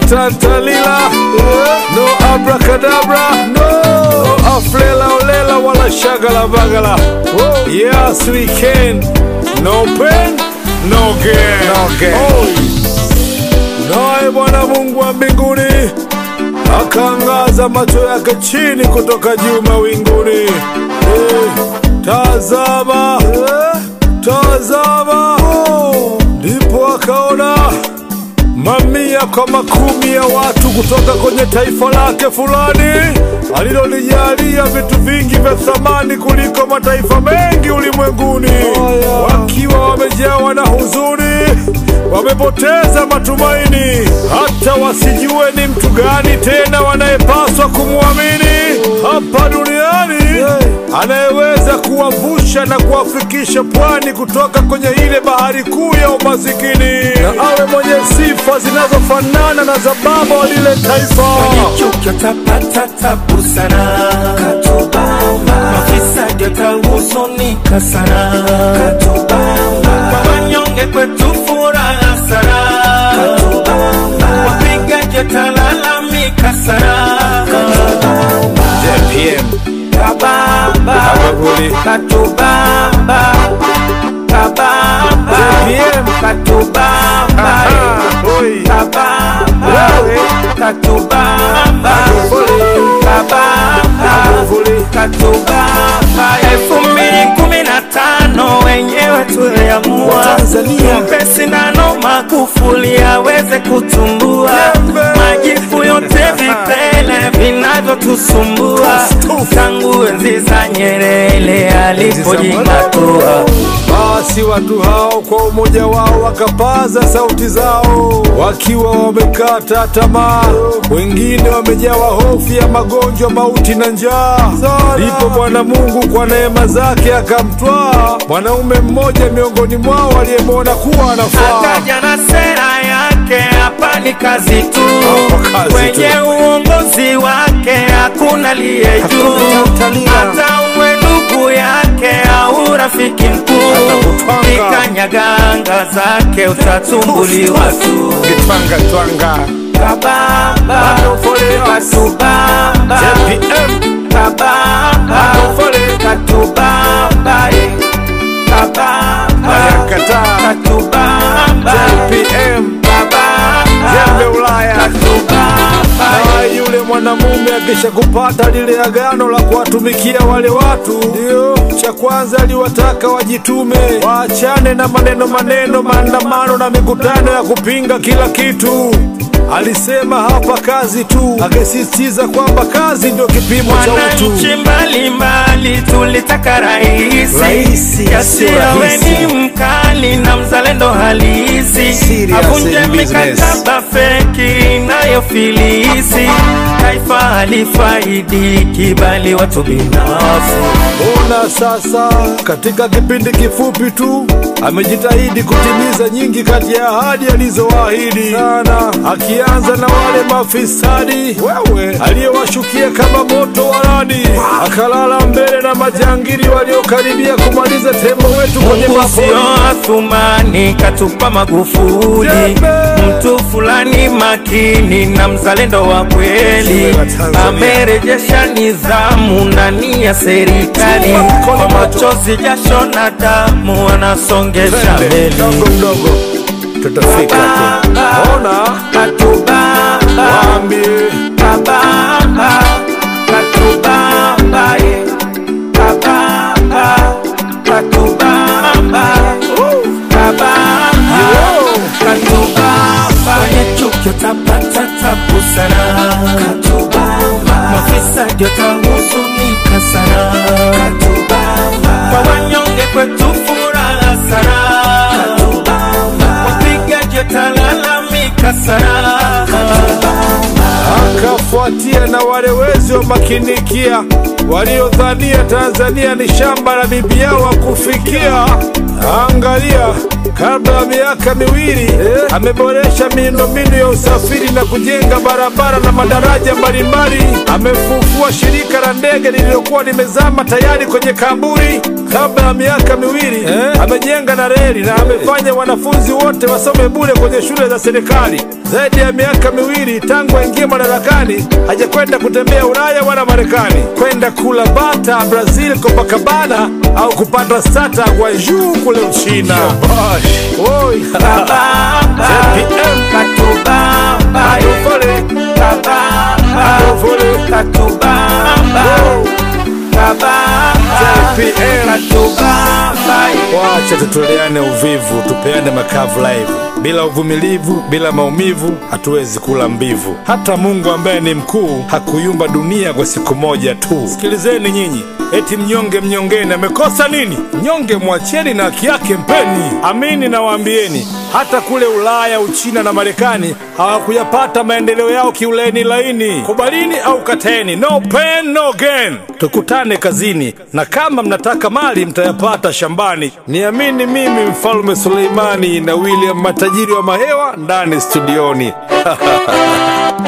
tantalila, no abracadabra, no aflela olela wala shagala bagala. Yes we can, no pain, no gain. Naye Bwana Mungu wa mbinguni akaangaza macho yake chini kutoka juu mawinguni. Tazama, tazama, ndipo akaona mamia kwa makumi ya watu kutoka kwenye taifa lake fulani alilolijalia vitu vingi vya thamani kuliko mataifa mengi ulimwenguni, wakiwa wamejawa na huzuni, wamepoteza matumaini, hata wasijue ni mtu gani tena wanayepaswa kumwamini hapa duniani, anayeweza kuwavusha na kuwafikisha pwani kutoka kwenye ile bahari kuu ya umasikini, na awe mwenye sifa zinazofanana na za baba wa lile taifa. Chukyo tapata tabu sana, katubamba mafisadi yatahuzunika sana, katubamba kwa wanyonge kwetu furaha sana, katubamba wapigaji watalalamika sana, katubamba JPM kabamba katubamba kabamba JPM katubamba kabamba katubamba katubamba 2015 wenyewe tuliamua tumpe sindano Magufuli aweze kutumbua majifu yote vipele vinavyotusumbua tangu enzi za Nyerere alipojingatua. Basi watu hao kwa umoja wao wakapaza sauti zao, wakiwa wamekata tamaa, wengine wamejawa hofu ya magonjwa, mauti na njaa. Ndipo Bwana Mungu kwa neema zake akamtwaa mwanaume mmoja miongoni mwao aliyemwona kuwa anafaa. Akaja na sera yake, hapa ni kazi tu, kwenye uongozi wake hakuna liye juu, hata uwe ndugu yake au rafiki mkuu, ikanyaganga zake utatumbuliwa tu. Twanga kabamba katubamba JPM kabamba katubamba kabamba katubamba JPM kabamba Jembe Ulaya katubamba. Yule mwanamume akisha kupata lile agano la kuwatumikia wale watu, ndio cha kwanza aliwataka wajitume, waachane na maneno, maandamano na mikutano ya kupinga kila kitu. Alisema hapa kazi tu, akisisitiza kwamba kazi ndio kipimo cha utu. Wananchi mbalimbali tulitaka raisi asiwe ni mkali na mzalendo halisi, avunje mikataba feki inayofilisi taifa halifaidi kibali watu binafsi. Ona sasa katika kipindi kifupi tu amejitahidi kutimiza nyingi kati ya ahadi alizoahidi sana, akianza na wale mafisadi aliyowashukia kama moto warani, akalala mbele na majangili waliokaribia kumaliza tembo wetu kwenye mapori. Athumani katupa Magufuli, mtu fulani makini na mzalendo wa kweli, amerejesha nidhamu ndani ya serikali, kwa machozi jasho na damu anasongesha mbele. Mdogo tutafika tu. Ona katubamba waambie kabamba katubamba kabamba katubamba kabamba katubamba chukyo tapata tabu sana, katubamba mafisadi yatahuzunika sana, katubamba kwa wanyonge kwetu furaha sana, katubamba wapigaji watalalamika sana, katubamba. Akafuatia na wale wezi wa makinikia waliodhania Tanzania ni shamba la bibi yao wa kufikia. Angalia kabla ya miaka miwili ameboresha miundombinu ya usafiri na kujenga barabara na madaraja mbalimbali. Amefufua shirika la ndege lililokuwa limezama tayari kwenye kaburi kabla ya miaka miwili. Amejenga na reli na amefanya wanafunzi wote wasome bure kwenye shule za serikali. Zaidi ya miaka miwili tangu aingie madarakani hajakwenda kutembea Ulaya wala Marekani, kwenda kula bata Brazil Copacabana au kupata stata kwa juu kule Uchina. Oi wacha tutoleane uvivu, tupeane makavu live. Bila uvumilivu, bila maumivu, hatuwezi kula mbivu. Hata Mungu ambaye ni mkuu hakuyumba dunia kwa siku moja tu. Sikilizeni nyinyi, eti mnyonge mnyongeni, amekosa nini? Mnyonge mwacheni na haki yake mpeni. Amini na waambieni, hata kule Ulaya, Uchina na Marekani hawakuyapata maendeleo yao kiuleni laini. Kubalini au kateni, no pain no gain. Tukutane kazini, na kama mnataka mali mtayapata shambani. Niamini mimi, Mfalme Suleimani na William matajiri wa mahewa ndani studioni.